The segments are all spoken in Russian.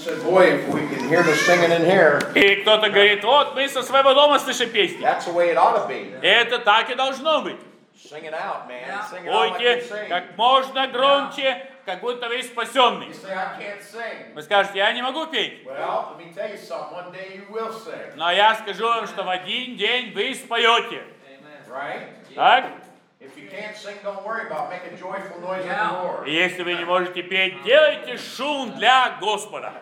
said, boy, if we can hear the singing in here, И кто-то говорит, вот мы со своего дома слышим песни. that's the way it ought to be. Это так и должно быть. Sing it out, man. Sing it out like Пойте you sing. как можно громче, как будто вы спасенный. You say, I can't sing. Вы скажете, я не могу петь. Well, let me tell you something. One day you will sing. Но я скажу вам, что в один день вы споете. Right? Так? If you can't sing, don't worry about it. Make a joyful noise unto the Lord. И если вы не можете петь, делайте шум для Господа.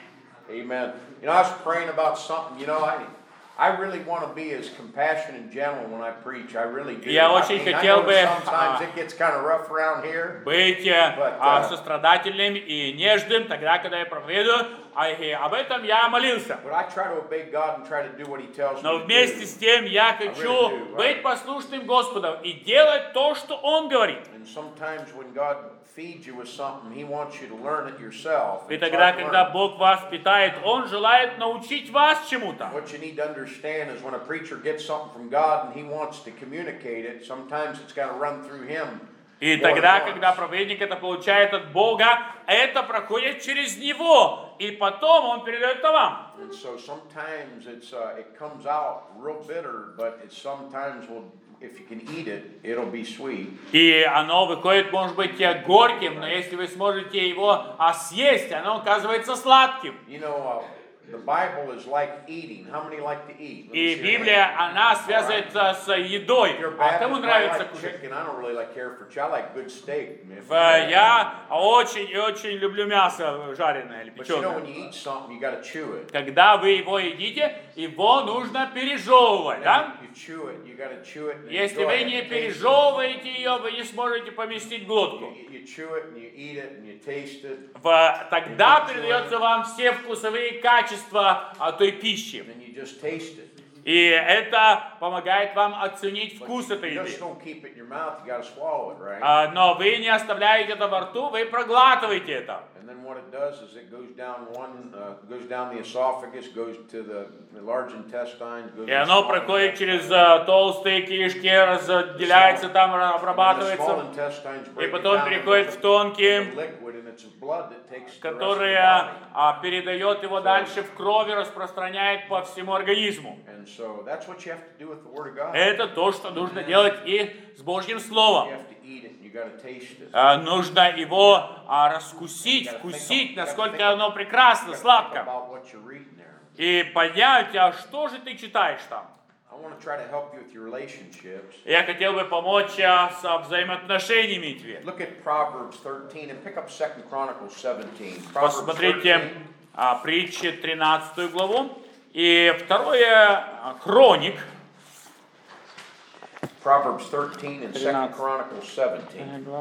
Amen. You know, I was praying about something. You know, I really want to be as compassionate and gentle when I preach. I really do. Я очень I хотел know бы sometimes it gets kind of rough around here. быть сострадательным и нежным тогда, когда я проповедую. И об этом я молился. But I try to obey God and try to do what He tells me Но to вместе do. с тем я хочу быть послушным Господу и делать то, что Он говорит. And sometimes when God feeds you with something, He wants you to learn it yourself. И It's тогда, hard to когда learn. Бог вас питает, Он желает научить вас чему-то. What you need to understand is when a preacher gets something from God and he wants to communicate it, sometimes it's got to run through him. И more тогда, than когда once. проповедник это получает от Бога, это проходит через него, и потом он передает это вам. And so sometimes it comes out real bitter, but it sometimes will, if you can eat it, it'll be sweet. И оно выходит, может быть, горьким, но если вы сможете его съесть, оно оказывается сладким. You know, the Bible is like eating. How many like to eat? Let me И see your Библия, hand. она связывается с едой. If you're А кому Baptist, I нравится like кушать? chicken. I don't really like care for chicken. I like good steak. Man. Я очень и очень люблю мясо жареное или But you know, печеное. when you eat something, you got to chew it. Когда вы его едите, его нужно пережевывать, да? You chew it. You got to chew it. And Если enjoy вы it не and taste it. пережевываете ее, вы не сможете поместить в глотку. You chew it and you eat it and you taste it. Тогда передается вам все вкусовые качества той пищи. And then you just taste it. И это помогает вам оценить вкус этой You еды. just don't keep it in your mouth. You got to swallow it, right? Но вы не оставляете это во рту, вы проглатываете это. And then what it does is it goes down goes down the esophagus, goes to the large intestine, goes. И оно проходит через толстые кишки, разделяется там, обрабатывается, и потом переходит в тонкие, которые передает его дальше в крови, распространяет по всему организму. Это то, что нужно делать и с Божьим Словом. Нужно его раскусить, вкусить, насколько оно прекрасно, сладко. И понять, а что же ты читаешь там? Я хотел бы помочь со взаимоотношениями тебе. Посмотрите притчи 13 главу и 2 Хроник. Proverbs 13 and 2 Chronicles 17.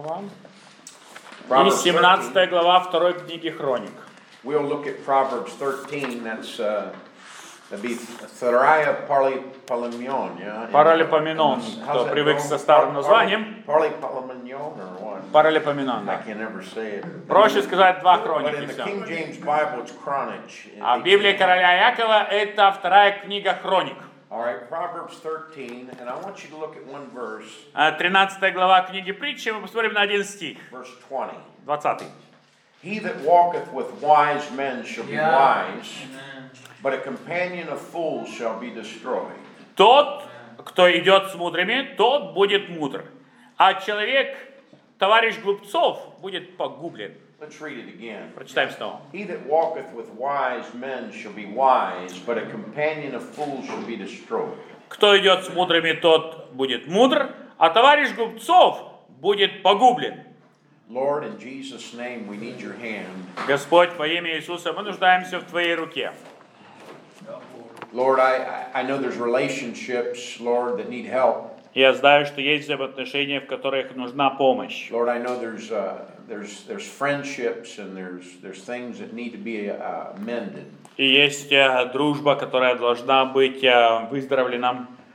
И 17 глава 2 книги Хроник. We'll look at Proverbs 13. That'd be Thariah Paralipomenion, yeah? Паралипоменон, кто привык со старым названием. Paralipomenion or what? Паралипоменон, I да. can never say it. Проще сказать 2 But in Хроники the все. King James Bible, it's Chronich. А в Библии короля Якова это 2 книга Хроник. All right, Proverbs 13, and I want you to look at one verse. 13 глава книги Притчи, мы посмотрим на один стих, Verse 20. 20. He that walketh with wise men shall be wise, but a companion of fools shall be destroyed. Тот, кто идет с мудрыми, тот будет мудр, а человек, товарищ глупцов, будет погублен. Let's read it again. Прочитаем снова. He that walketh with wise men shall be wise, but a companion of fools shall be destroyed. Кто идет с мудрыми, тот будет мудр, а товарищ глупцов будет погублен. Lord, in Jesus' name, we need your hand. Господь, во имя Иисуса, мы нуждаемся в Твоей руке. Lord, I know there's relationships, Lord, that need help. Я знаю, что есть взаимоотношения, в которых нужна помощь. Lord, I know there's friendships and there's things that need to be mended. И есть дружба, которая должна быть выздоровлена.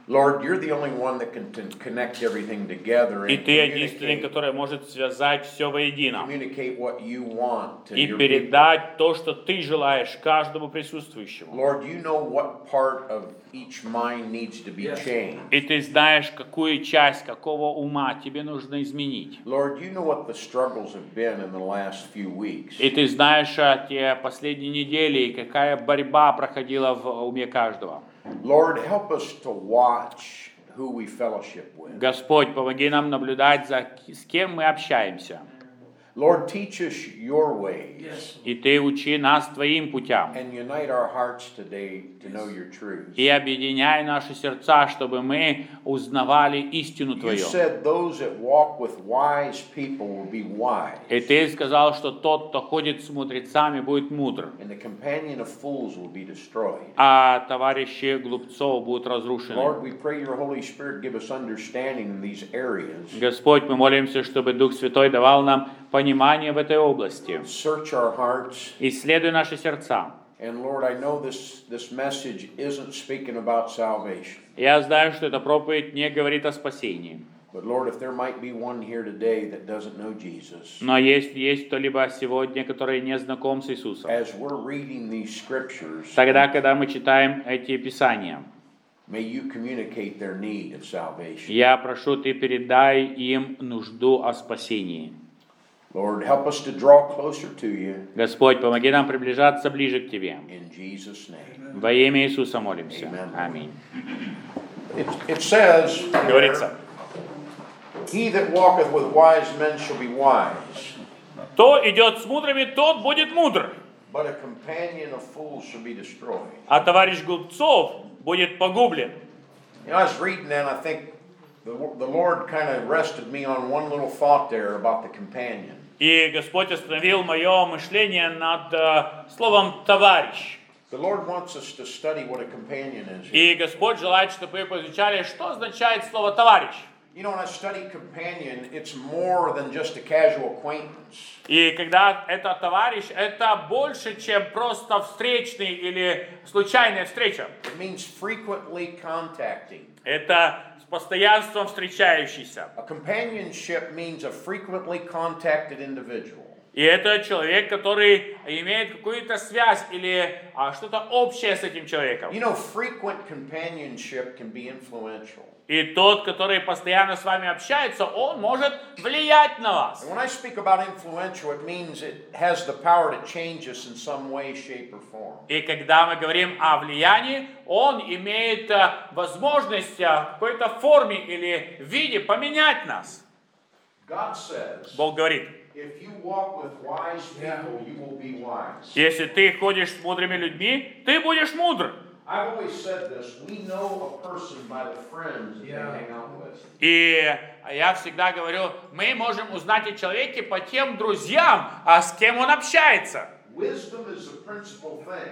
Lord, you're the only one that can connect everything together И and Ты единственный, который может связать все воедино. communicate what you want to И your people. передать то, что Ты желаешь каждому присутствующему. Lord, you know what part of each mind needs to be changed. И Ты знаешь, какую часть, какого ума тебе нужно изменить. Lord, you know what the struggles have been in the last few weeks. И Ты знаешь те последние недели, и какая борьба проходила в уме каждого. Lord, help us to watch who we fellowship with. Господь, помоги нам наблюдать за с кем мы общаемся. Lord, teach us your ways И Ты учи нас Твоим путям. and unite our hearts today to know your truth. И объединяй наши сердца, чтобы мы узнавали истину You Твою. said those that walk with wise people will be wise, И Ты сказал, что тот, кто ходит с мудрецами, будет мудр, and the companion of fools will be destroyed. а товарищи глупцов будут разрушены. Lord, we pray your Holy Spirit give us understanding in these areas. Господь, мы молимся, чтобы Дух Святой давал нам понимание в этой области. Search our hearts. Исследуй наши сердца. And Lord, I know this message isn't speaking about salvation. Я знаю, что эта проповедь не говорит о спасении. But Lord, if there might be one here today that doesn't know Jesus, Но если есть кто-либо сегодня, который не знаком с Иисусом, as we're reading these scriptures, тогда, когда мы читаем эти Писания, may you communicate their need of salvation. я прошу, Ты передай им нужду о спасении. Lord, help us to draw closer to you. Господь, помоги нам приближаться ближе к Тебе. In Jesus' name. Во имя Иисуса молимся. Аминь. It says, here, Говорится, he that walketh with wise men shall be wise, кто идет с мудрыми, тот будет мудр, but a companion of fools shall be destroyed. а товарищ глупцов будет погублен. You know, I was reading that, and I think the Lord kind of rested me on one little thought there about the companion. И Господь остановил мое мышление над словом «товарищ». The Lord wants us to study what a companion is. И Господь желает, чтобы вы поизучали, что означает слово «товарищ». You know, when I study companion, it's more than just a casual acquaintance. И когда это товарищ, это больше, чем просто встречный или случайная встреча. It means frequently contacting. Это с постоянством встречающийся. A companionship means a frequently contacted individual. И это человек, который имеет какую-то связь или что-то общее с этим человеком. You know, frequent companionship can be influential. И тот, который постоянно с вами общается, он может влиять на вас. And when I speak about influential, it means it has the power to change us in some way, shape, or form. И когда мы говорим о влиянии, он имеет возможность в какой-то форме или виде поменять нас. God says, Бог говорит, if you walk with wise people, you will be wise. если ты ходишь с мудрыми людьми, ты будешь мудр. I've always said this, we know a person by the friends that they hang out with. И я всегда говорю, мы можем узнать о человеке по тем друзьям, с кем он общается. Wisdom is the principal thing.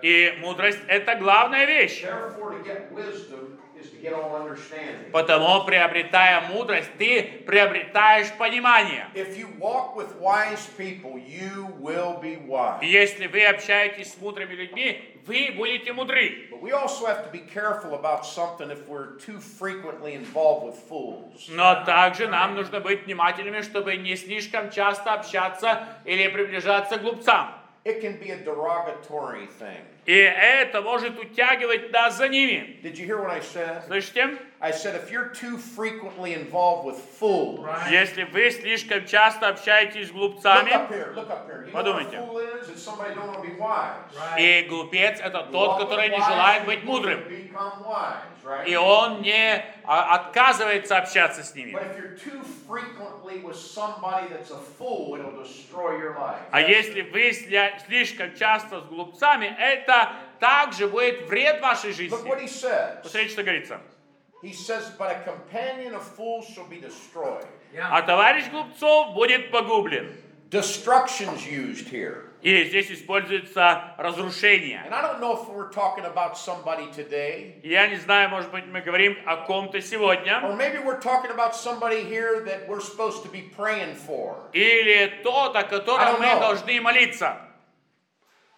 И мудрость – это главная вещь. Therefore, to get wisdom is to get all understanding. Потому, приобретая мудрость, ты приобретаешь понимание. If you walk with wise people, you will be wise. Если вы общаетесь с мудрыми людьми, вы будете мудры. But we also have to be careful about something if we're too frequently involved with fools. Но также нам нужно быть внимательными, чтобы не слишком часто общаться или приближаться к глупцам. It can be a derogatory thing. И это может утягивать нас за ними. Did you hear what I said? Слышите? I said if you're too frequently involved with fools. Если вы слишком часто общаетесь с Look глупцами, up here, look up here. You know what a Подумайте. fool is? It's somebody who don't want to be wise. и глупец это тот, который не желает быть мудрым. Become wise, right? И он не отказывается общаться с ними. But if you're too frequently with somebody that's a fool, it'll destroy your life. А если вы слишком часто с глупцами, это также будет вред вашей Look what жизни. he says. Посмотрите, что говорится. He says, but a companion of fools shall be destroyed. А товарищ глупцов будет погублен. Destruction's used here. И здесь используется разрушение. And I don't know if we're talking about somebody today, Я не знаю, может быть, мы говорим о ком-то сегодня. or maybe we're talking about somebody here that we're supposed to be praying for. Или тот, о I котором don't мы know. должны молиться.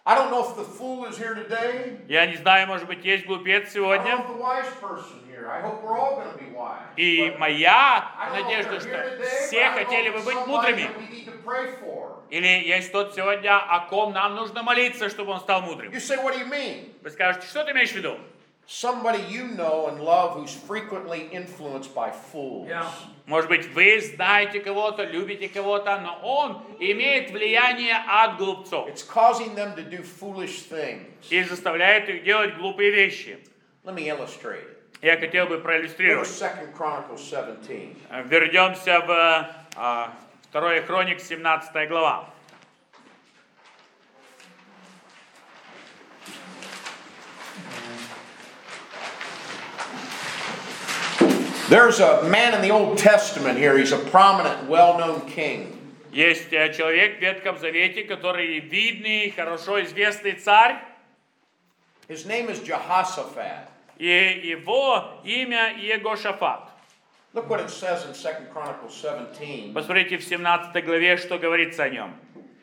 I don't know if the fool is here today. Я не знаю, может быть, есть глупец I don't сегодня. know if the wise person here. I hope we're all going to be wise. И But моя I don't know if надежда, they're что here today, but все I know хотели бы there's быть somebody мудрыми. that we need to pray for. Или есть тот сегодня, о ком нам нужно молиться, чтобы он стал мудрым. You say, what do you mean? Вы скажете, что ты имеешь в виду? Somebody you know and love who's frequently influenced by fools. Может быть, вы знаете кого-то, любите кого-то, но он имеет влияние от глупцов It's causing them to do foolish things. и заставляет их делать глупые вещи. Let me illustrate it. Я хотел бы Go to проиллюстрировать. 2 Chronicles 17. Вернемся в 2 Хроник, 17 глава. There's a man in the Old Testament here. He's a prominent, well-known king. Есть человек в Ветхом Завете, который видный, хорошо известный царь, His name is Jehoshaphat. и его имя Иегошафат. Look what it says in 2 Chronicles 17. Посмотрите в 17 главе, что говорится о нем.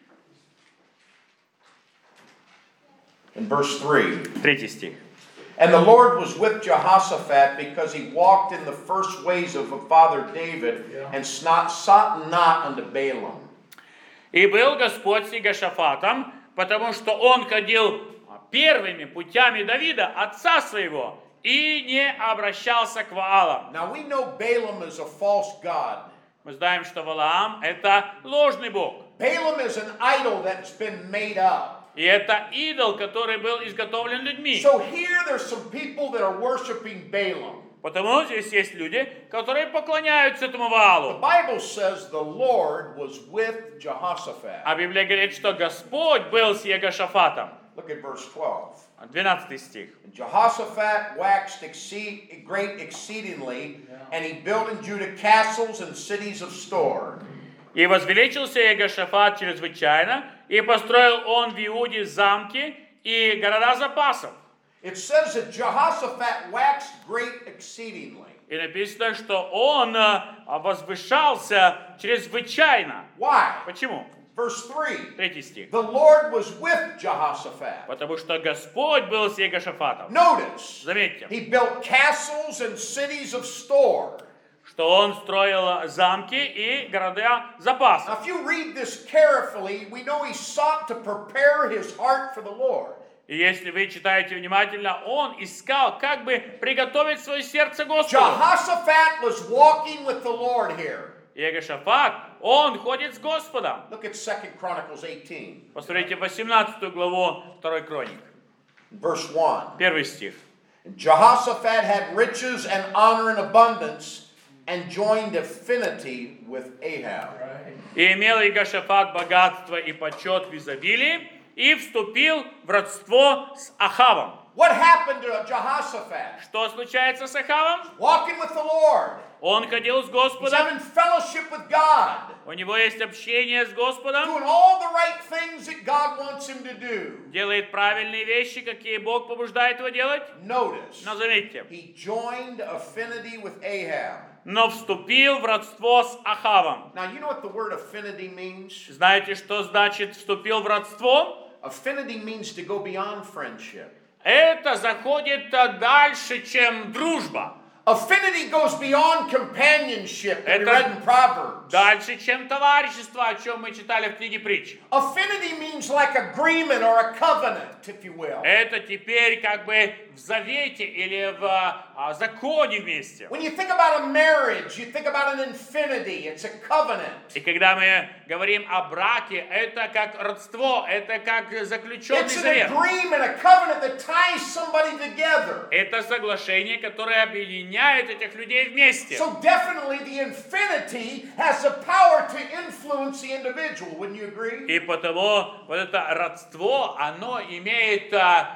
In verse 3. 3 стих. And the Lord was with Jehoshaphat because he walked in the first ways of his father David and sought not unto Balaam. «И был Господь с Иегошафатом, потому что он ходил первыми путями Давида, отца своего, и не обращался к Ваалам». Now we know Balaam is a false god. Мы знаем, что Валаам – это ложный бог. Balaam is an idol that's been made up. И это идол, который был изготовлен людьми. So here there's some people that are worshiping Balaam. Потому здесь есть люди, которые поклоняются этому The Ваалу. Bible says the Lord was with Jehoshaphat. А Библия говорит, что Господь был с Иегошафатом. Look at verse 12. 12 стих. And Jehoshaphat waxed great exceedingly, and he built in Judah castles and cities of store. «И возвеличился Иегошафат чрезвычайно, и построил он в Иуде замки и города запасов». It says that Jehoshaphat waxed great exceedingly. И написано, что он возвышался чрезвычайно. Why? Почему? Verse 3. 3 стих. The Lord was with Jehoshaphat. Потому что Господь был с Иегошафатом. Notice, Заметьте, he built castles and cities of store. что он строил замки и города запасов. Now, if you read this carefully, we know he sought to prepare his heart for the Lord. И если вы читаете внимательно, он искал, как бы приготовить свое сердце Господу. Jehoshaphat was walking with the Lord here. Иегошафат, он ходит с Господом. Look at 2 Chronicles 18, Посмотрите 18 главу 2 Хроник, verse 1. 1 стих. Jehoshaphat had riches and honor and abundance, and joined affinity with Ahab. «И имел Иегошафат богатство и почет в изобилии, и вступил в родство с Ахавом». What happened to Jehoshaphat? Что случается с Ахавом? Walking with the Lord. Он ходил с He's Господом, having fellowship with God. у него есть общение с Господом, Doing all the right things that God wants him to do. делает правильные вещи, какие Бог побуждает его делать. Notice, Но заметьте, he joined affinity with Ahab. но вступил в родство с Ахавом. Now, you know what the word affinity means? Знаете, что значит вступил в родство? Affinity means to go beyond friendship. Это заходит дальше, чем дружба. Affinity goes beyond companionship that we Это read in Proverbs. дальше, чем товарищество, о чем мы читали в книге притч. Affinity means like agreement or a covenant, if you will. Это теперь как бы в завете или в законе вместе. When you think about a marriage, you think about an infinity. It's a covenant. И когда мы говорим о браке, это как родство, это как заключенный It's an завет. agreement, a covenant that ties somebody together. Это соглашение, которое объединяет этих людей вместе. So definitely the infinity has the power to influence the individual. Wouldn't you agree? И потому вот это родство, оно имеет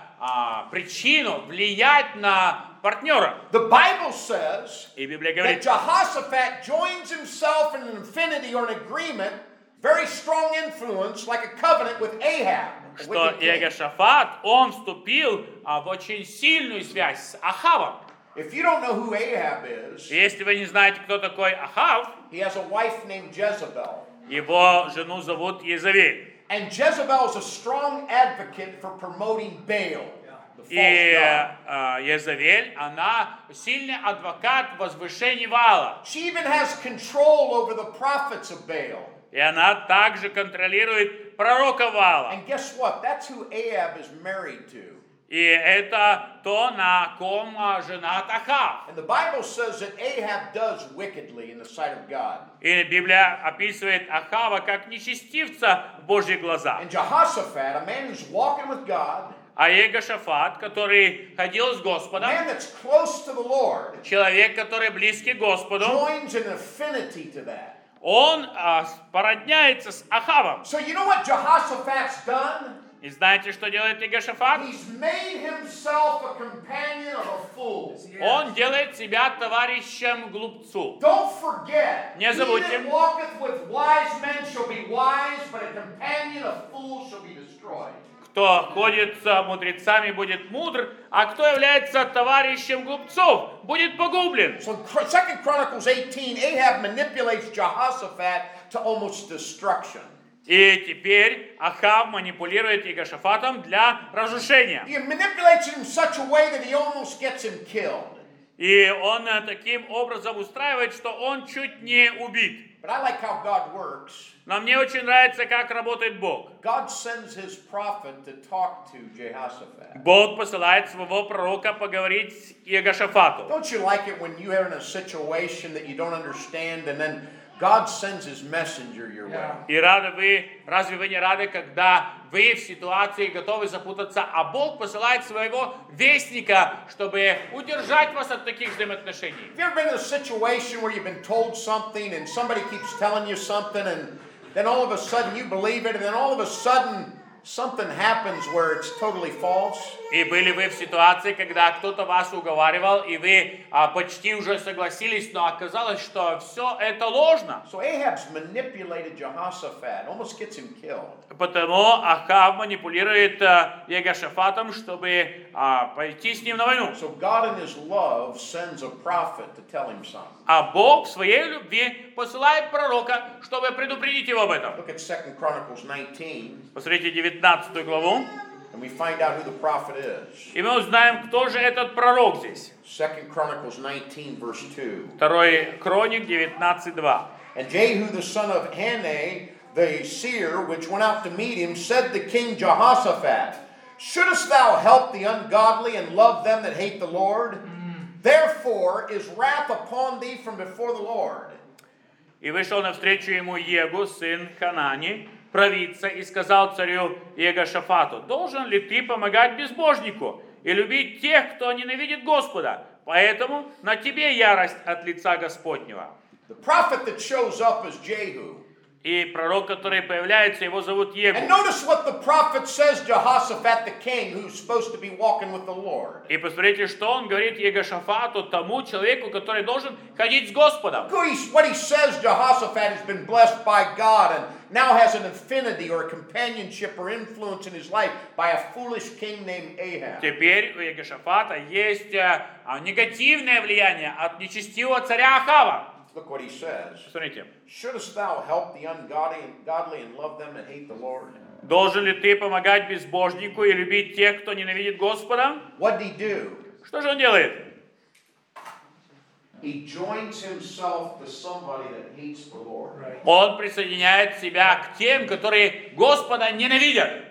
причину влиять на партнера. The Bible says И Библия that говорит, Jehoshaphat joins himself in an infinity or an agreement, very strong influence, like a covenant with Ahab. the что wicked king. Иегошафат, он вступил в очень сильную связь с Ахавом. If you don't know who Ahab is, Если вы не знаете, кто такой Ахав, he has a wife named Jezebel. его жену зовут Иезавель. And Jezebel is a strong advocate for promoting Baal, the false И god. Езавель, она сильный адвокат возвышения Ваала. She even has control over the prophets of Baal. И она также контролирует пророка Ваала. And guess what? That's who Ahab is married to. И это то, на ком женат Ахав. And the Bible says that Ahab does wickedly in the sight of God. И Библия описывает Ахава как нечестивца в Божьих глазах. And Jehoshaphat, a man who's walking with God, А Егошафат, который ходил с a Господом, man that's close to the Lord, человек, который близкий к Господу, joins in affinity to that. он породняется с Ахавом. So you know what Jehoshaphat's done? И знаете, что делает Егошафат? He's made himself a companion of a fool. Он делает себя товарищем глупцу. Don't forget, Не he забудьте. that walketh with wise men shall be wise, but a companion of fools shall be destroyed. Кто ходит с мудрецами, будет мудр, а кто является товарищем глупцов, будет погублен. So in 2 Chronicles 18, Ahab manipulates Jehoshaphat to almost destruction. И теперь Ахав манипулирует Егошафатом для разрушения. He manipulates him in such a way that he almost gets him killed. И он таким образом устраивает, что он чуть не убит. But I like how God works. Но мне очень нравится, как работает Бог. God sends his prophet to talk to Jehoshaphat. Бог посылает своего пророка поговорить с Егошафату. Don't you like it when you're in a situation that you don't understand and then God sends his messenger your way? И разве вы не рады, когда вы в ситуации готовы запутаться, а Бог посылает своего вестника, чтобы удержать вас от таких взаимоотношений? Have you ever been in a situation where you've been told something and somebody keeps telling you something and then all of a sudden you believe it and then all of a sudden something happens where it's totally false? И были вы в ситуации, когда кто-то вас уговаривал, и вы почти уже согласились, но оказалось, что все это ложно. So Ahab's manipulated Jehoshaphat, almost gets him killed. Потому Ахав манипулирует Егошафатом, чтобы пойти с ним на войну. So God in his love sends a prophet to tell him something. А Бог в своей любви посылает пророка, чтобы предупредить его об этом. Look at 2 Chronicles 19 Посмотрите 19 главу, and we find out who the prophet is. и мы узнаем, кто же этот пророк здесь. 2 Chronicles 19 verse 2. 2 Хроник 19:2. And Jehu the son of Hanani, the seer, which went out to meet him, said to King Jehoshaphat, shouldest thou help the ungodly and love them that hate the Lord? Therefore is wrath upon thee from before the Lord. И вышел навстречу ему Егу, сын Ханани, провидца, и сказал царю Егошафату: должен ли ты помогать безбожнику и любить тех, кто ненавидит Господа? Поэтому на тебе ярость от лица Господнего. The prophet that shows up is Jehu. И пророк, который появляется, его зовут Егу. And notice what the prophet says Jehoshaphat the king, who's supposed to be walking with the Lord. И посмотрите, что он говорит Егошафату, тому человеку, который должен ходить с Господом. What he says, Jehoshaphat has been blessed by God and now has an affinity or a companionship or influence in his life by a foolish king named Ahab. Теперь у Егошафата есть негативное влияние от нечестивого царя Ахава. Look what he says. Смотрите. Shouldest thou help the ungodly and love them that hate the Lord? Должен ли ты помогать безбожнику и любить тех, кто ненавидит Господа? What did he do? Что же он делает? He joins himself to somebody that hates the Lord. Он присоединяет себя к тем, которые Господа ненавидят.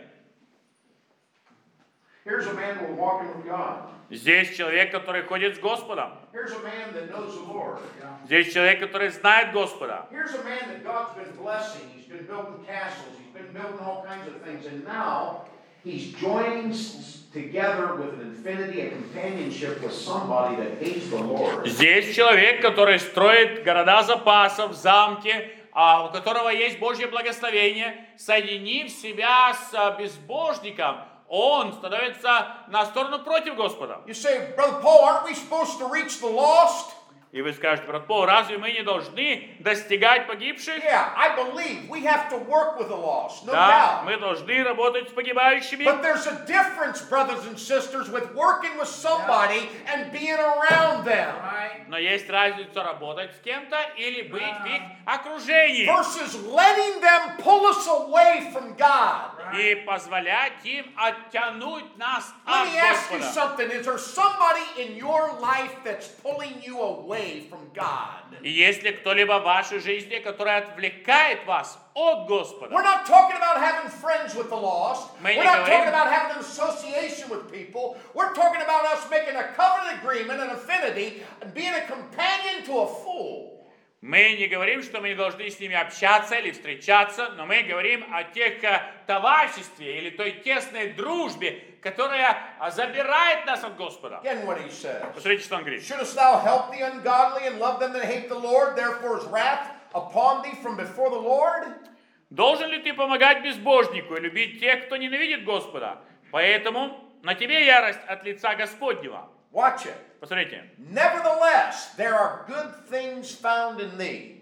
Here's a man who's walking with God. Здесь человек, который ходит с Господом. Here's a man that knows the Lord. Здесь человек, который знает Господа. Here's a man that God's been blessing. He's been building castles. He's been building all kinds of things. And now he's joining together with an affinity, a companionship with somebody that hates the Lord. Здесь человек, который строит города запасов, замки, у которого есть Божье благословение, соединив себя с безбожником, он становится на сторону против Господа. You say, Brother Paul, aren't we supposed to reach the lost? И вы скажете, брат Пол, разве мы не должны достигать погибших? Yeah, I believe we have to work with the lost, no Да, doubt. мы должны работать с погибающими. But there's a difference, brothers and sisters, with working with somebody and being around them Но есть разница работать с кем-то или быть в их окружении. versus letting them pull us away from God. И позволять им оттянуть нас Let от me ask you Господа. something. Is there somebody in your life that's pulling you away from God? И есть ли кто-либо в вашей жизни, который отвлекает вас от Господа? We're not talking about having friends with the lost. Мы We're не not говорим- talking about having an association with people. We're talking about us making a covenant agreement, an affinity, and being a companion to a fool. Мы не говорим, что мы не должны с ними общаться или встречаться, но мы говорим о тех товариществе или той тесной дружбе, которая забирает нас от Господа. Again, what he says. Посмотрите, что он говорит. Shouldest thou help the ungodly and love them that hate the Lord? Therefore is wrath upon thee from before the Lord? Должен ли ты помогать безбожнику и любить тех, кто ненавидит Господа? Поэтому на тебе ярость от лица Господнего. Watch it. Посмотрите. Nevertheless, there are good things found in thee.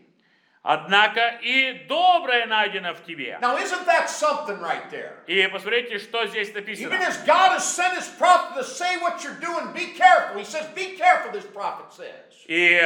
Однако и доброе найдено в тебе. Now, isn't that something right there? И посмотрите, что здесь Even написано. as God has sent his prophet to say what you're doing, be careful. He says, be careful, this prophet says. И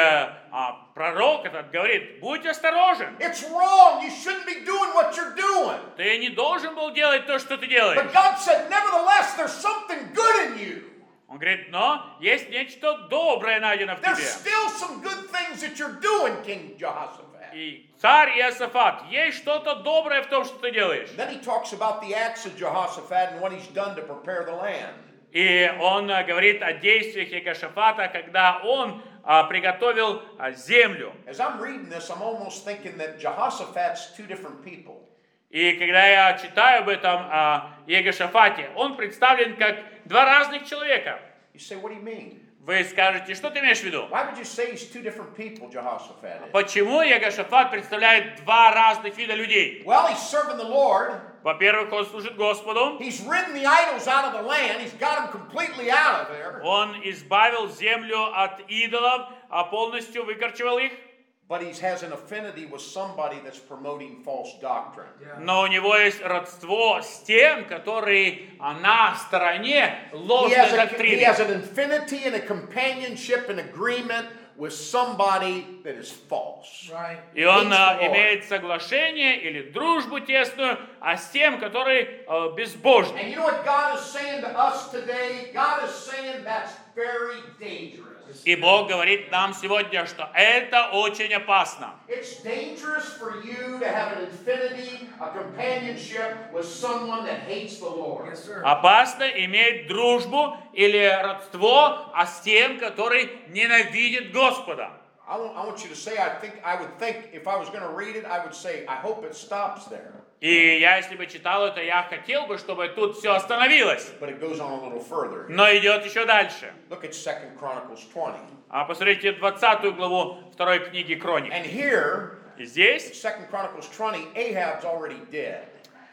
пророк этот говорит, будь осторожен. It's wrong. You shouldn't be doing what you're doing. Ты не должен был делать то, что ты делаешь. But God said, nevertheless, there's something good in you. Он говорит, но есть нечто доброе найдено в There's тебе. still some good things that you're doing, King Jehoshaphat. И царь Иосафат, есть что-то доброе в том, что ты делаешь. Then he talks about the acts of Jehoshaphat and what he's done to prepare the land. И он говорит о действиях Иегошафата, когда он приготовил землю. As I'm reading this, I'm almost thinking that Jehoshaphat's two different people. И когда я читаю об этом Иегошафате, он представлен как два разных человека. You say, what do you mean? Вы скажете, что ты имеешь в виду? Why would you say he's two different people, Jehoshaphat is? Почему Иегошафат представляет два разных вида людей? Well, he's serving the Lord. Во-первых, он служит Господу. He's ridden the idols out of the land. He's got them completely out of there. Он избавил землю от идолов, а полностью выкорчевал их. But he has an affinity with somebody that's promoting false doctrine. Но у него есть родство с тем, которые на стороне He ложной has доктрины. an affinity and a companionship and agreement with somebody that is false. Right. И он Hates the Lord. имеет соглашение или дружбу тесную, а с тем, который безбожный. And you know what God is saying to us today? God is saying that's very dangerous. И Бог говорит нам сегодня, что это очень опасно. It's dangerous for you to have an affinity, a companionship with someone that hates the Lord. Yes, sir. Опасно иметь дружбу или родство, а с тем, который ненавидит Господа. I want you to say, I would think, if I was going to read it, I would say, I hope it stops there. И я, если бы читал это, я хотел бы, чтобы тут все остановилось. But it goes on a little further. Но идет еще дальше. Look at 2 Chronicles 20. Посмотрите 20 главу 2 книги Хроник. And here, И здесь, 2 Chronicles 20, Ahab's already dead.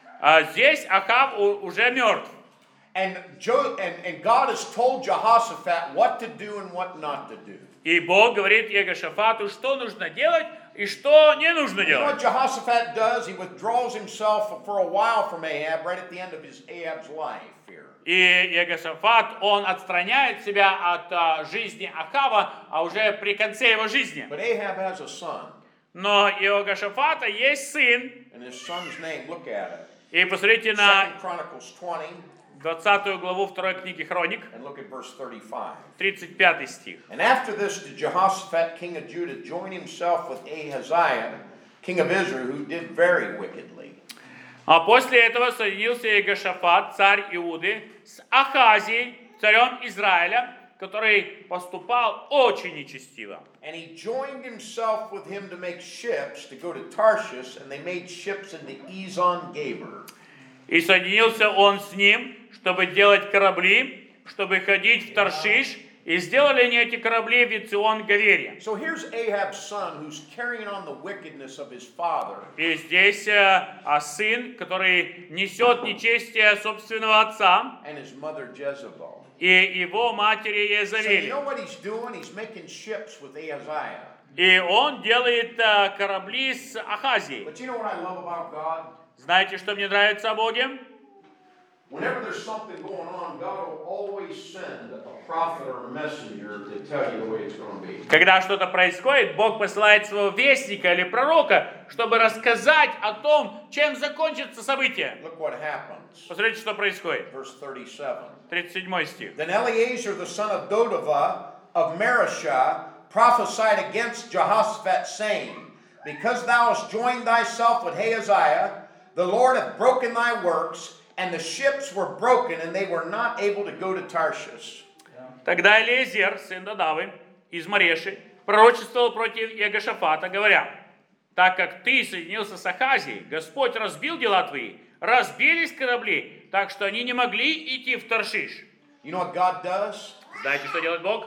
здесь Ахав уже мертв. And God has told Jehoshaphat what to do and what not to do. И Бог говорит Иегошафату, что нужно делать и что не нужно You know what делать. Jehoshaphat does? He withdraws himself for a while from Ahab, right at the end of Ahab's life here. И Иегошафат, он отстраняет себя от жизни Ахава, а уже при конце его жизни. But Ahab has a son, Но у Иегошафата есть сын. and his son's name, look at it. И посмотрите 2 на Chronicles 20, 20 главу 2 книги Хроник, and look at verse 35. 35 стих. And after this did Jehoshaphat, king of Judah, join himself with Ahaziah, king of Israel, who did very wickedly. А после этого соединился Иегошафат, царь Иуды, с Ахазией, царем Израиля, который поступал очень нечестиво. And he joined himself with him to make ships to go to Tarshish, and they made ships into Ezon-Geber. И соединился он с ним, чтобы делать корабли, чтобы ходить в Таршиш И сделали они эти корабли в Эцион-Гавере. So here's Ahab's son who's carrying on the wickedness of his father. И здесь сын, который несет нечестие собственного отца And his mother Jezebel. и его матери So you Иезавели. know what he's doing? He's making ships with Ahaziah. И он делает корабли с Ахазией. But you know what I love about God? Знаете, что мне нравится о Боге? Whenever there's something going on, God will always send a prophet or a messenger to tell you the way it's going to be. Когда что-то происходит, Бог посылает своего вестника или пророка, чтобы рассказать о том, чем закончится событие. Look what happens. Посмотрите, что происходит. Verse 37. 37 стих. Then Eleazar the son of Dodava of Marishah prophesied against Jehoshaphat, saying, Because thou hast joined thyself with Ahaziah, the Lord hath broken thy works, and the ships were broken, and they were not able to go to Tarshish. Тогда Элиезер, сын Додавы, из Мареши, пророчествовал против Иегошафата, говоря, так как ты соединился с Ахазией, Господь разбил дела твои, разбились корабли, так что они не могли идти в Таршиш. You know what God does? Знаете, что делает Бог?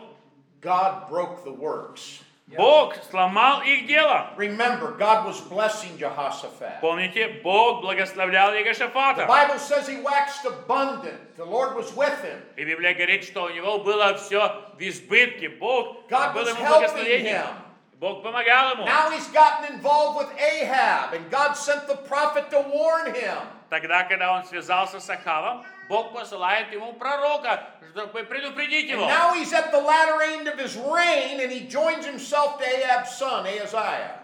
God broke the works. Бог сломал их дело. Remember, God was blessing Jehoshaphat. Помните, Бог благословлял The Иегошафата. Bible says he waxed abundant. The Lord was with him. И Библия говорит, что у него было все в избытке. Бог God был was ему helping благословением. him. Бог помогал ему. Now he's gotten involved with Ahab, and God sent the prophet to warn him. Тогда, когда он связался с Ахавом, Бог посылает ему пророка, чтобы предупредить And его. now he's at the latter end of his reign, and he joins himself to Ahab's son, Ahaziah.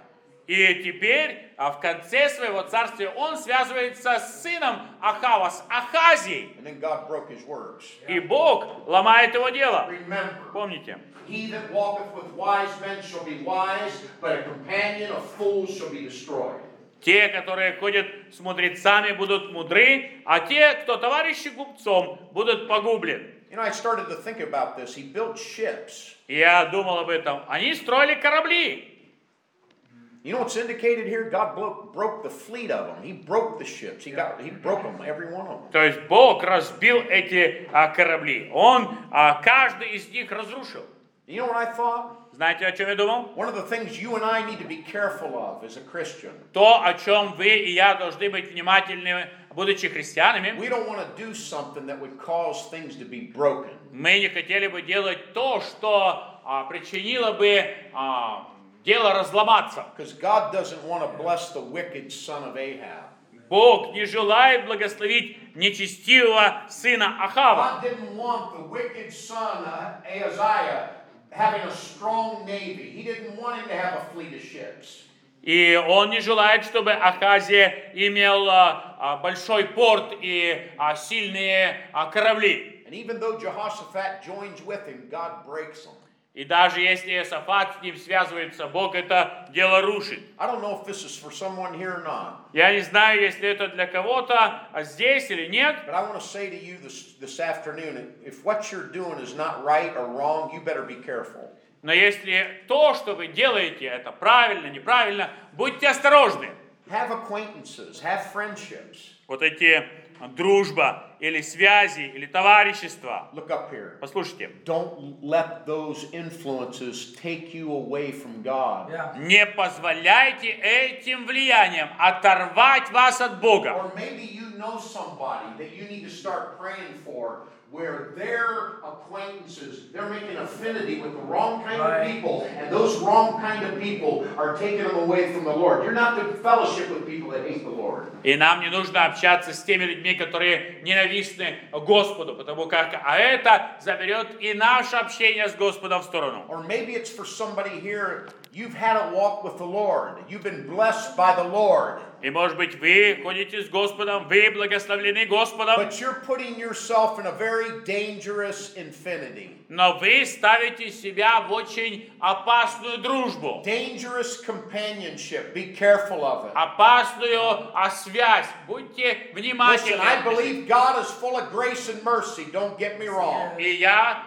И теперь, в конце своего царствия, он связывается с сыном Ахава, с Ахазией. And then God broke his works. И Бог ломает его дело. Remember, Помните? he that walketh with wise men shall be wise, but a companion of fools shall be destroyed. Те, которые ходят с мудрецами, будут мудры, а те, кто товарищи глупцом, будут погублены. You know, I started to think about this. He built ships. И я думал об этом. Они строили корабли. You know what's indicated here? God broke the fleet of them. He broke the ships. He broke them, every one of them. То есть Бог разбил эти корабли. Он каждый из них разрушил. You know what I thought? Знаете, о чем я думал? One of the things you and I need to be careful of as a Christian. То, о чем вы и я должны быть внимательны, будучи христианами. We don't want to do something that would cause things to be broken. Мы не хотели бы делать то, что причинило бы дело разломаться. Because God doesn't want to bless the wicked son of Ahab. Бог не желает благословить нечестивого сына Ахава. God didn't want the wicked son Ahaziah having a strong navy. He didn't want him to have a fleet of ships. И он не желает, чтобы Ахазия имел большой порт и сильные корабли. And even though Jehoshaphat joins with him, God breaks them. И даже если Иосафат с ним связывается, Бог это дело рушит. I don't know if this is for someone here or not. Я не знаю, если это для кого-то здесь или нет. But I want to say to you this afternoon, if what you're doing is not right or wrong, you better be careful. Но если то, что вы делаете, это правильно, неправильно, будьте осторожны. Have acquaintances, have friendships. Вот эти дружба или связи или товарищества. Look up here. Послушайте. Don't let those influences take you away from God. Не позволяйте этим влияниям оторвать вас от Бога. Or maybe you know somebody that you need to start praying for, where their acquaintances, they're making affinity with the wrong kind of people, and those wrong kind of people are taking them away from the Lord. You're not to fellowship with people that hate the Lord. И нам не нужно общаться с теми людьми, которые ненавистны Господу, потому как это заберет и наше общение с Господом в сторону. Or maybe it's for somebody here, you've had a walk with the Lord. You've been blessed by the Lord. И, может быть, вы ходите с Господом, вы благословлены Господом, But you're putting yourself in a very dangerous infinity. но вы ставите себя в очень опасную дружбу, Dangerous companionship. Be careful of it. опасную связь. Будьте внимательны. Listen, I believe God is full of grace and mercy. Don't get me wrong. И я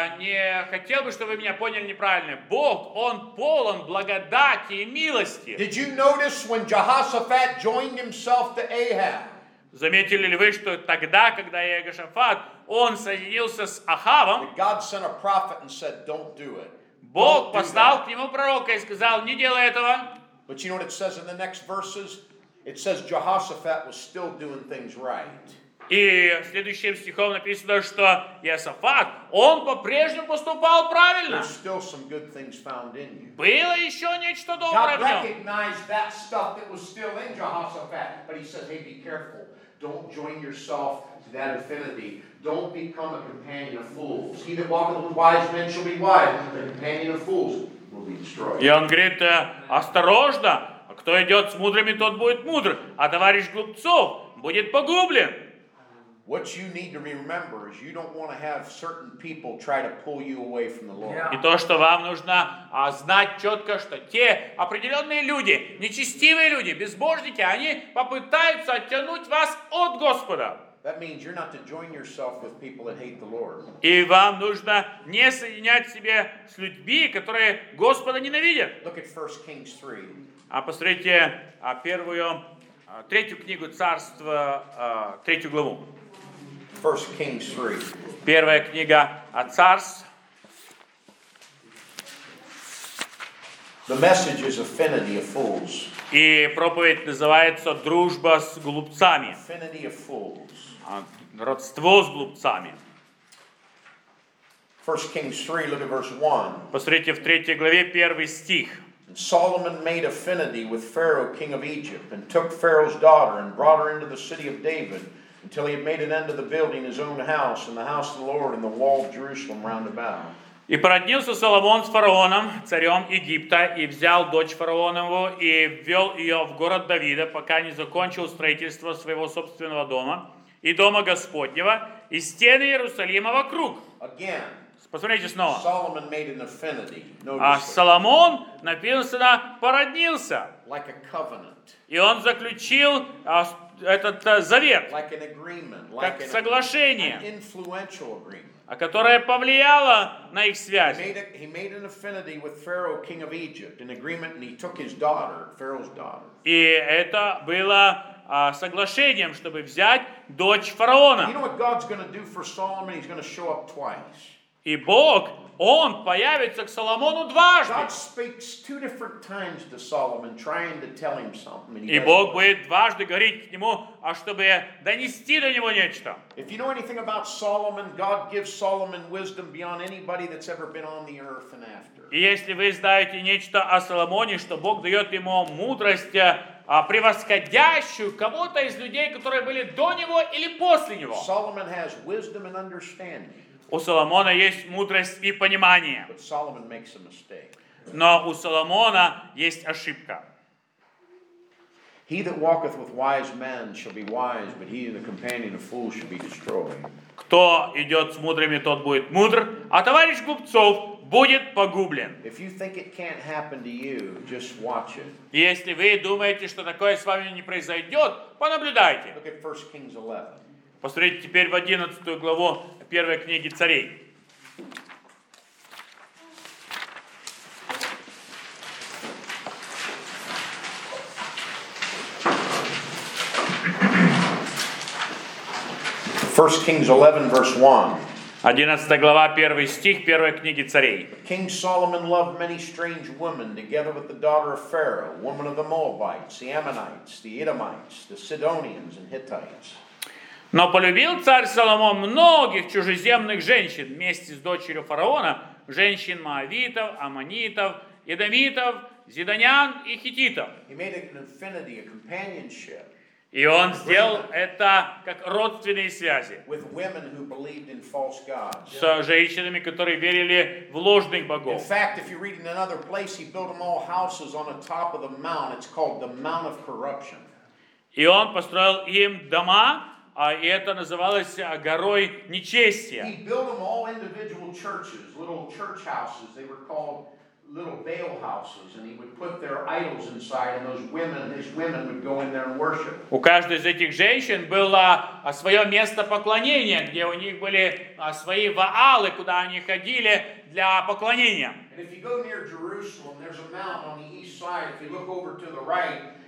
не хотел бы, чтобы вы меня поняли неправильно. Бог, Он полон благодати и милости. Did you notice when Jehoshaphat joined himself to Ahab? Заметили ли вы, что тогда, когда Иегошафат, он соединился с Ахавом, that God sent a prophet and said, don't do it. Бог Don't do послал that. к нему пророка и сказал, не делай этого. But you know what it says in the next verses? It says Jehoshaphat was still doing things right. И следующим стихом написано, что Иосафат, он по-прежнему поступал правильно. There's still some good things found in you. Было еще нечто доброе God в нем. recognized that stuff that was still in Jehoshaphat, but he said, hey, be careful. Don't join yourself to that affinity. Don't become a companion of fools. He that walketh with wise men shall be wise, but the companion of fools will be destroyed. И он говорит, осторожно, кто идет с мудрыми, тот будет мудр, а товарищ глупцов будет погублен. What you need to remember is you don't want to have certain people try to pull you away from the Lord. И то, что вам нужно знать четко, что те определенные люди, нечестивые люди, безбожники, они попытаются оттянуть вас от Господа. That means you're not to join yourself with people that hate the Lord. И вам нужно не соединять себя с людьми, которые Господа ненавидят. Look at 1 Kings 3. А посмотрите третью книгу Царства, 3 главу. 1 Kings 3. Первая книга Царств. The message is affinity of fools. И проповедь называется «Дружба с глупцами». Affinity of fools. Родство с глупцами. 1 Kings 3, look at verse 1. Посмотрите в 3 главе 1 стих. And Solomon made affinity with Pharaoh, king of Egypt, and took Pharaoh's daughter and brought her into the city of David, until he had made an end of the building his own house, and the house of the Lord, and the wall of Jerusalem round about. «И породнился Соломон с фараоном, царем Египта, и взял дочь фараонову, и ввел ее в город Давида, пока не закончил строительство своего собственного дома, и дома Господнего, и стены Иерусалима вокруг». Again, Посмотрите снова. Solomon made an affinity. А Notice that. Соломон, написано, породнился. Like a covenant, И он заключил этот завет, like an agreement, как like an соглашение, influential agreement. которое повлияло на их He связь. made an affinity with Pharaoh, king of Egypt, an agreement, and he took his daughter, Pharaoh's daughter. И это было соглашением, чтобы взять дочь You фараона. know what God's going to do for Solomon? He's going to show up twice. И Бог, Он появится к Соломону дважды. God speaks two different times to Solomon, trying to tell him something. And he И doesn't Бог listen. будет дважды говорить к нему, чтобы донести до него нечто. If you know anything about Solomon, God gives Solomon wisdom beyond anybody that's ever been on the earth and after. И если вы знаете нечто о Соломоне, что Бог дает ему мудрость, превосходящую кого-то из людей, которые были до него или после него. Solomon has wisdom and understanding, У Соломона есть мудрость и понимание, but Solomon makes a mistake. но у Соломона есть ошибка. He that walketh with wise men shall be wise, but he the companion of fools shall be destroyed. Кто идет с мудрыми, тот будет мудр, а товарищ глупцов будет погублен. If you think it can't happen to you, just watch it. Если вы думаете, что такое с вами не произойдет, понаблюдайте. Look at 1 Kings 11. Посмотрите теперь в 11 главу 1 книги Царей. First Kings 11, verse 1. 11 глава, 1 стих 1 книги Царей. King Solomon loved many strange women, together with the daughter of Pharaoh, woman of the Moabites, the Ammonites, the Edomites, the Sidonians, and Hittites. Но полюбил царь Соломон многих чужеземных женщин вместе с дочерью фараона, женщин моавитов, аммонитов, эдомитов, зидонян и хиттитов. He made an affinity, a companionship И он сделал это как родственные связи with women who believed in false gods. с женщинами, которые верили в ложных In богов. fact, if you read in another place, he built them all houses on the top of the mount. It's called the Mount of Corruption. И он построил им дома, и это называлось горой нечестия. He built them all individual churches, little church houses. They were called little Baal houses, and he would put their idols inside, and those women, his women, would go in there and worship. У каждой из этих женщин было свое место поклонения, где у них были свои ваалы, куда они ходили для поклонения. And if you go near Jerusalem, there's a mountain on the east side. If you look over to the right,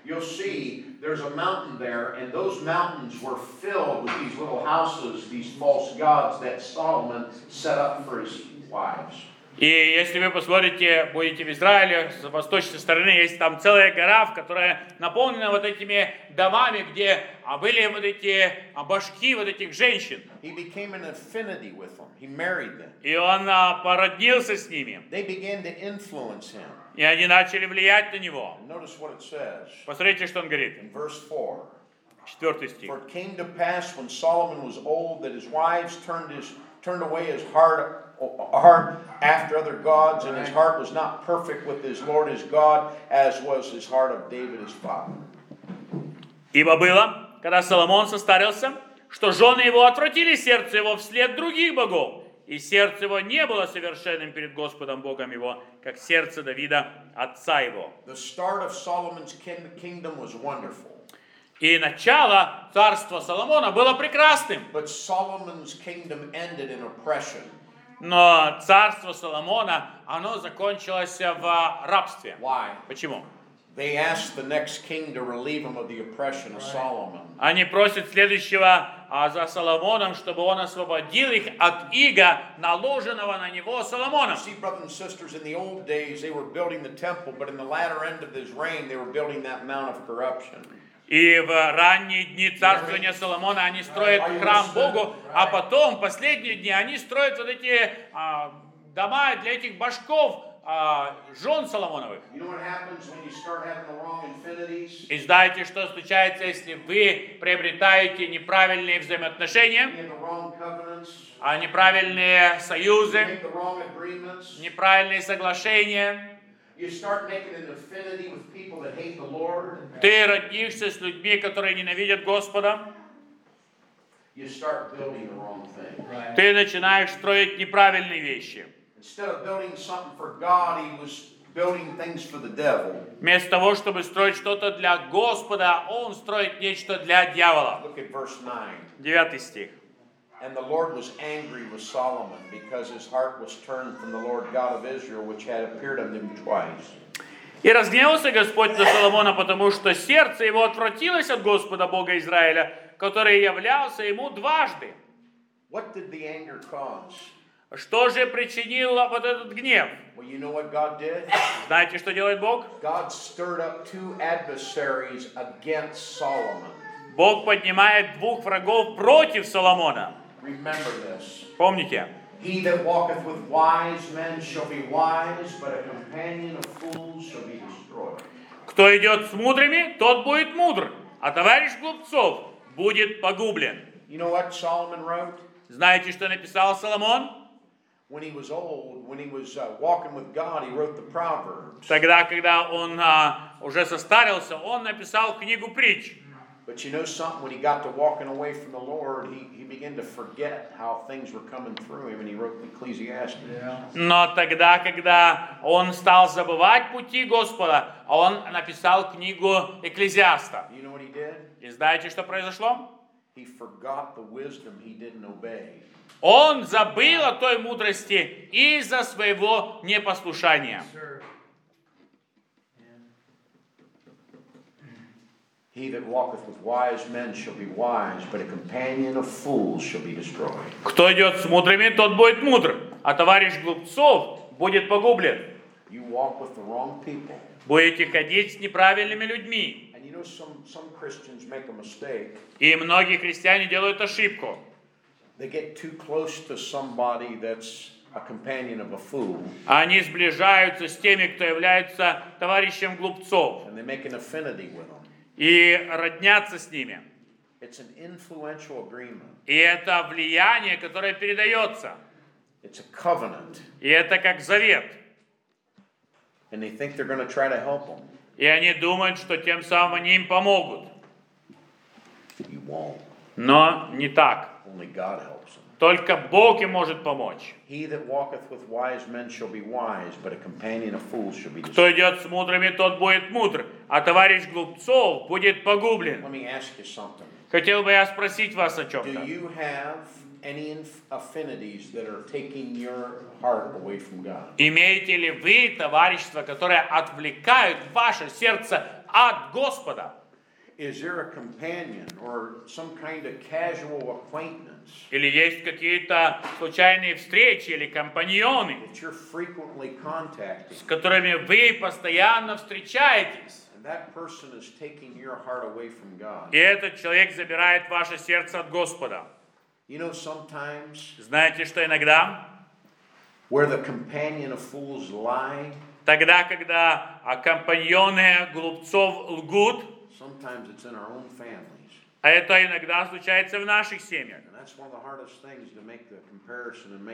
you'll see there's a mountain there, and those mountains were filled with these little houses, these false gods that Solomon set up for his wives. И если вы посмотрите, будете в Израиле, с восточной стороны, есть там целая гора, которая наполнена вот этими домами, где были вот эти башки вот этих женщин. He became an affinity with them. He married them. И он породнился с ними. They began to influence him. И они начали влиять на него. Notice what it says Посмотрите, что он говорит. in verse 4. 4 стих. For it came to pass when Solomon was old that his wives turned away his heart after other gods, and his heart was not perfect with his Lord his God, as was his heart of David his father. Ибо было, когда Соломон состарился, что жены его отвратили сердце его вслед других богов, и сердце его не было совершенным перед Господом Богом его, как сердце Давида, отца его. The start of Solomon's kingdom was wonderful. И начало царства Соломона было прекрасным. But Solomon's kingdom ended in oppression. Но царство Соломона, оно закончилось в рабстве. Why? Почему? They asked the next king to relieve them of the oppression of Solomon. Они просят следующего за Соломоном, чтобы он освободил их от ига, наложенного на него Соломоном. See, brothers and sisters, in the old days they were building the temple, but in the latter end of his reign they were building that mount of corruption. И в ранние дни царствования Соломона они строят храм Богу, а потом, в последние дни, они строят вот эти дома для этих башков, жен Соломоновых. И знаете, что случается, если вы приобретаете неправильные взаимоотношения, неправильные союзы, неправильные соглашения? Ты роднишься с людьми, которые ненавидят Господа. Ты начинаешь строить неправильные вещи. Вместо того, чтобы строить что-то для Господа, он строит нечто для дьявола. 9 стих. And the Lord was angry with Solomon, because his heart was turned from the Lord God of Israel, which had appeared unto him twice. И разгневался Господь на Соломона, потому что сердце его отвратилось от Господа Бога Израиля, который являлся ему дважды. What did the anger cause? Что же причинило вот этот гнев? Well, you know what God did? Знаете, что делает Бог? God stirred up two adversaries against Solomon. Бог поднимает двух врагов против Соломона. Remember this. Помните? He that walketh with wise men shall be wise, but a companion of fools shall be destroyed. Кто идет с мудрыми, тот будет мудр, а товарищ глупцов будет погублен. You know what Solomon wrote? Знаете, что написал Соломон? When he was old, when he was walking with God, he wrote the Proverbs. Тогда, когда он уже состарился, он написал книгу притч. But you know something, when he got to walking away from the Lord, he began to forget how things were coming through him, and he wrote Ecclesiastes. Но тогда, когда он стал забывать пути Господа, он написал книгу Экклезиаста. You know what he did? И знаете, что произошло? He forgot the wisdom he didn't obey. Он забыл о той мудрости из-за своего непослушания. He that walketh with wise men shall be wise, but a companion of fools shall be destroyed. Кто идет с мудрыми, тот будет мудр, а товарищ глупцов будет погублен. You walk with the wrong people. Будете ходить с неправильными людьми. And you know some Christians make a mistake. И многие христиане делают ошибку. They get too close to somebody that's a companion of a fool. Они сближаются с теми, кто является товарищем глупцов. And they make an affinity with them. И роднятся с ними. It's an influential agreement. И это влияние, которое передается. It's a covenant. И это как завет. And they think they're going to try to help them. И они думают, что тем самым они им помогут. You won't. Но не так. Only God helps them. Только Бог им может помочь. He that walketh with wise men shall be wise, but a companion of fools shall be destroyed. Кто идет с мудрыми, тот будет мудр, а товарищ глупцов будет погублен. Let me ask you something. Хотел бы я спросить вас о Do чем-то. you have any affinities that are taking your heart away from God? Имеете ли вы товарищества, которые отвлекают ваше сердце от Господа. Is there a companion or some kind of casual acquaintance Или есть какие-то случайные встречи или компаньоны, that you're frequently contacting? с которыми вы постоянно встречаетесь. And that person is taking your heart away from God. И этот человек забирает ваше сердце от Господа. You know, sometimes Знаете, что иногда, where the companion of fools lie, тогда, когда компаньоны глупцов лгут, sometimes it's in our own families. а это иногда случается в наших семьях. And that's one of the hardest things to make the comparison and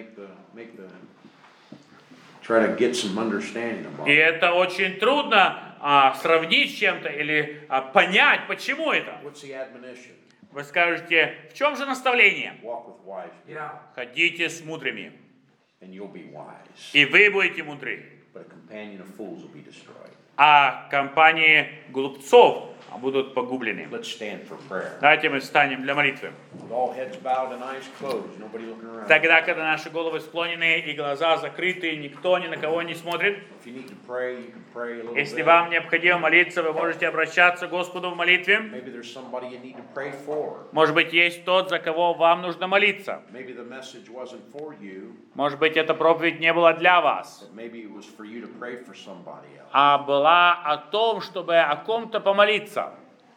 try to get some understanding about. И это очень трудно сравнить с чем-то или понять, почему это. What's the admonition? Вы скажете, в чем же наставление? Walk with wise people, Ходите с мудрыми, and you'll be wise. и вы будете мудры. But a companion of fools will be destroyed. А компании глупцов будут погублены. Let's stand for prayer. Давайте мы встанем для молитвы. With all heads bowed and eyes closed, nobody looking around. Тогда, когда наши головы склонены и глаза закрыты, никто ни на кого не смотрит. If you need to pray, you can pray a little Если bit. вам необходимо молиться, вы можете обращаться к Господу в молитве. Maybe there's somebody you need to pray for. Может быть, есть тот, за кого вам нужно молиться. Maybe the message wasn't for you, Может быть, эта проповедь не была для вас, but maybe it was for you to pray for somebody else. а была о том, чтобы о ком-то помолиться.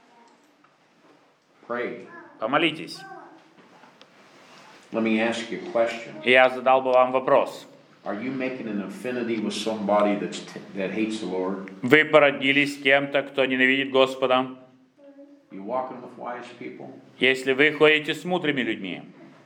Pray. Помолитесь. Let me ask you a question. И я задал бы вам вопрос. Are you making an affinity with somebody that hates the Lord? Вы породнились с кем-то, кто ненавидит Господа? You walking with wise people? Если вы ходите с мудрыми людьми,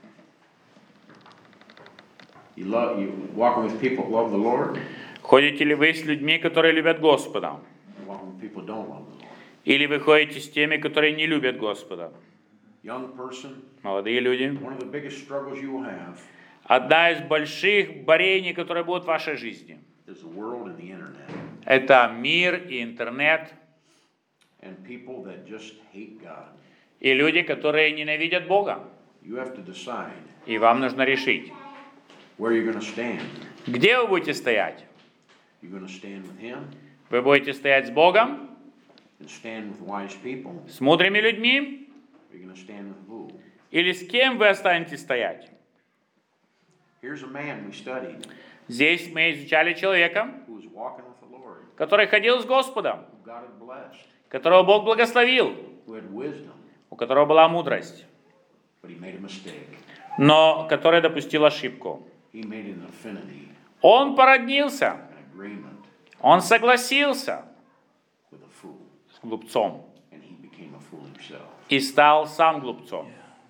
You walking with people that love the Lord? ходите ли вы с людьми, которые любят Господа? You walking with people that don't love the Lord? Или вы ходите с теми, которые не любят Господа? Young person, Молодые люди. one of the biggest struggles you will have Одна из больших борений, которые будут в вашей жизни, is the world and the internet. это мир и интернет, And people that just hate God. и люди, которые ненавидят Бога. You have to decide И вам нужно решить, where you're going to stand. где вы будете стоять. You're going to stand with Him Вы будете стоять с Богом, and stand with wise people. с мудрыми людьми, You're going to stand with fools. или с кем вы останетесь стоять. Here's a man we studied Здесь мы изучали человека, who was walking with the Lord, который ходил с Господом, who God had blessed, которого Бог благословил, who had wisdom, у которого была мудрость, but he made a mistake. но который допустил ошибку. He made an affinity, Он породнился, an agreement он согласился with a fool, с глупцом and he became a fool himself. и стал сам глупцом.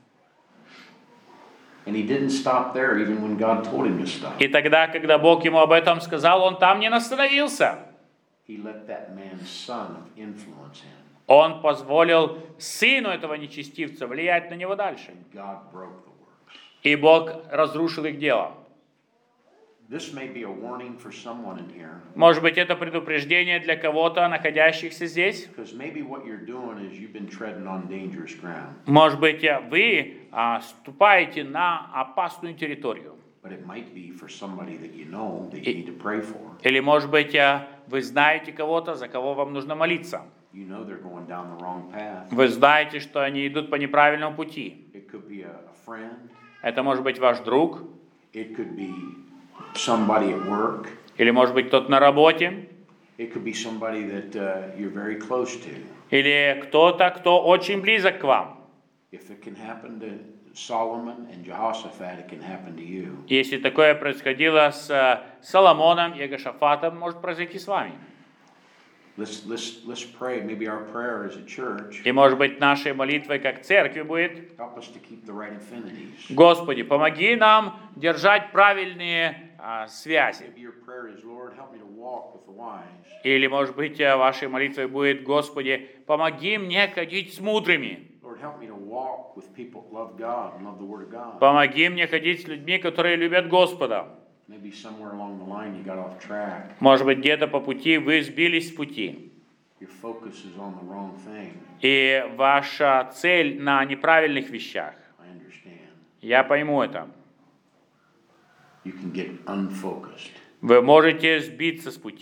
And he didn't stop there even when God told him to stop. И тогда, когда Бог ему об этом сказал, он там не остановился. He let that man's son influence him. Он позволил сыну этого нечестивца влиять на него дальше. God broke the works. И Бог разрушил их дело. This may be a warning for someone in here, Может быть, это предупреждение для кого-то, находящихся здесь. because maybe what you're doing is you've been treading on dangerous ground. Может быть, вы ступаете на опасную территорию. But it might be for somebody that you know that you need to pray for. Или, может быть, вы знаете кого-то, за кого вам нужно молиться. You know they're going down the wrong path. Вы знаете, что они идут по неправильному пути. It could be a friend. Это может быть ваш друг, It could be somebody at work. или, может быть, кто-то на работе, It could be somebody that you're very close to. или кто-то, кто очень близок к вам. If it can happen to Solomon and Jehoshaphat, it can happen to you. Если такое происходило с Соломоном и Иегошафатом, может произойти с вами. Let's pray. Maybe our prayer as a church И, может быть, нашей молитвой как церкви будет: help us to keep the right affinities. Господи, помоги нам держать правильные связи. Maybe your prayer is, Lord, help me to walk with the wise. Или, может быть, вашей молитвой будет: Господи, помоги мне ходить с мудрыми. Lord, help me to walk with people that love God and love the Word of God. Помоги мне ходить с людьми, которые любят Господа. Maybe somewhere along the line you got off track. Может быть, где-то по пути вы сбились с пути, Your focus is on the wrong thing. и ваша цель на неправильных вещах. I understand. Я пойму это. You can get unfocused Вы можете сбиться с пути and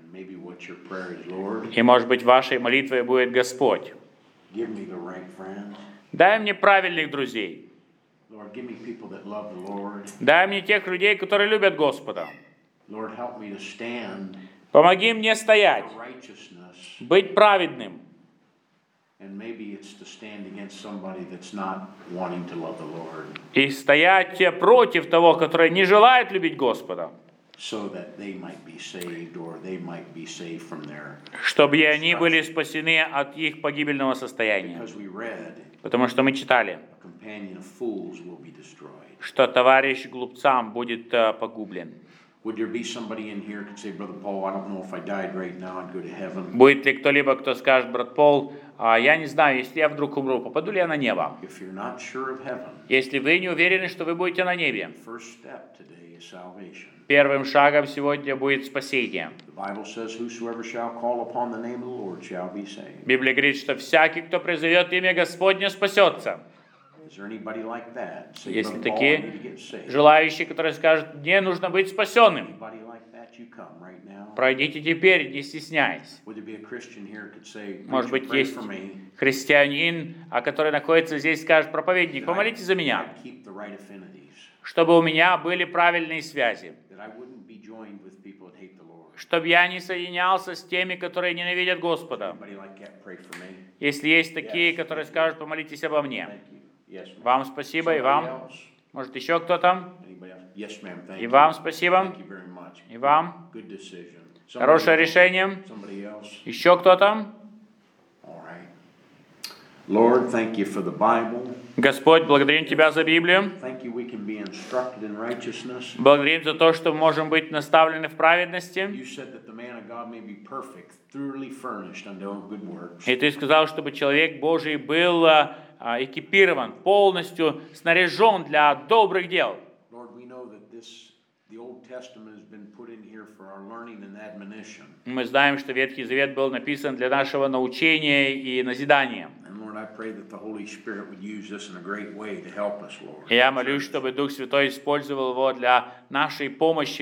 And maybe what your prayer is, Lord, И, может быть, вашей молитвой будет: Господь, give me the right friends. дай мне правильных друзей. Lord, give me people that love the Lord. Дай мне тех людей, которые любят Господа. Lord, help me to stand Помоги мне стоять, for righteousness. быть праведным. And maybe it's to stand against somebody that's not wanting to love the Lord, И стоять против того, который не желает любить Господа, so that they might be saved, or they might be saved from their. чтобы и они были спасены от их погибельного состояния. Because we read, Потому что мы читали, a companion of fools will be destroyed. что товарищ глупцам будет погублен. Would there be somebody in here who could say, Brother Paul, I don't know if I died right now, I'd go to heaven. Будет ли кто-либо, кто скажет: брат Пол, я не знаю, если я вдруг умру, попаду ли я на небо? If you're not sure of heaven, Если вы не уверены, что вы будете на небе, the first step today is salvation. первым шагом сегодня будет спасение. The Bible says, whosoever shall call upon the name of the Lord shall be saved. Библия говорит, что всякий, кто призовет имя Господне, спасется. Is there anybody like that? Say, Есть ли Brother Paul, I need to такие get saved. желающие, которые скажут: мне нужно быть спасенным? Anybody like that, you come right now. Пройдите теперь, не стесняясь. Would there be a Christian here who could say, Может "Preacher, быть, pray есть for me. христианин, который находится здесь, скажет: проповедник, помолитесь за меня, I'd keep the right affinities, чтобы у меня были правильные связи, that I wouldn't be joined with people that hate the Lord." чтобы я не соединялся с теми, которые ненавидят Господа. Anybody like that, pray for me. Если есть такие, которые скажут: помолитесь обо мне. Thank you. Yes, ma'am. Вам спасибо, и Somebody вам. else? Может, еще кто-то? Anybody else? Yes, ma'am. Thank И you. вам спасибо. Thank you very much. И вам. Good decision. Somebody Хорошее else? решение. Somebody else? Еще кто-то? All right. Lord, thank you for the Bible. Господь, благодарим Тебя за Библию. Thank you we can be instructed in righteousness. Благодарим за то, что мы можем быть наставлены в праведности. You said that the man of God may be perfect, thoroughly furnished unto all good works. И Ты сказал, чтобы человек Божий был экипирован, полностью снаряжен для добрых дел. Lord, we know that the Old Testament has been put in here for our learning and admonition. Мы знаем, что Ветхий Завет был написан для нашего научения и назидания. And Lord, I pray that the Holy Spirit would use this in a great way to help us, Lord. И я молюсь, чтобы Дух Святой использовал его для нашей помощи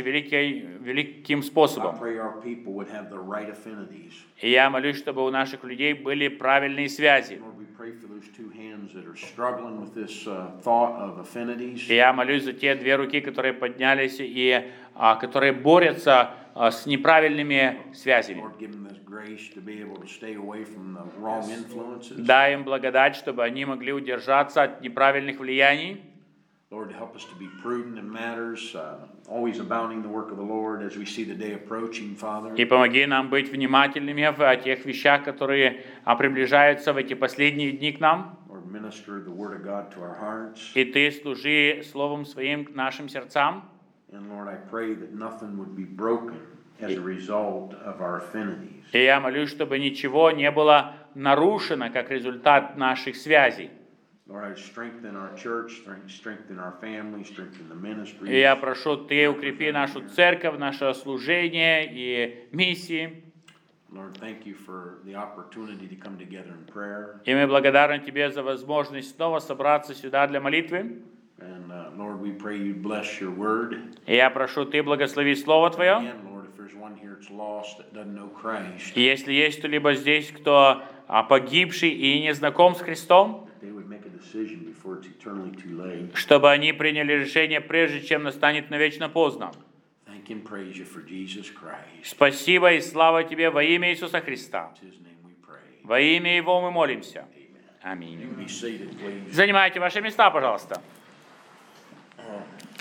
великим I способом. pray our people would have the right affinities. И я молюсь, чтобы у наших людей были правильные связи. Lord, we pray for those two hands that are struggling with this thought of affinities. И я молюсь за те две руки, которые поднялись и которые борются с неправильными связями. Lord, give them this grace to be able to stay away from the wrong influences. Дай им благодать, чтобы они могли удержаться от неправильных влияний. Lord, help us to be prudent in matters, always abounding the work of the Lord as we see the day approaching, Father. И помоги нам быть внимательными в тех вещах, которые приближаются в эти последние дни к нам. Lord, minister the Word of God to our hearts. И Ты служи Словом Своим к нашим сердцам. And Lord, I pray that nothing would be broken as a result of our affinities. И я молюсь, чтобы ничего не было нарушено как результат наших связей. Lord, I strengthen our church, strengthen our family, strengthen the ministry. И я прошу, Ты укрепи нашу церковь, наше служение и миссии. Lord, thank you for the opportunity to come together in prayer. И мы благодарны Тебе за возможность снова собраться сюда для молитвы. And Lord, we pray you bless your word. И я прошу, Ты благослови Слово Твое. And Lord, if there's one here that's lost that doesn't know Christ, И если есть кто-либо здесь, кто погибший и не знаком с Христом, they would make a decision before it's eternally too late. чтобы они приняли решение, прежде чем настанет навечно поздно. Thank and praise you for Jesus Christ. Спасибо и слава Тебе во имя Иисуса Христа. In His name we pray. Во имя Его мы молимся. You Аминь. be seated, please. Занимайте ваши места, пожалуйста.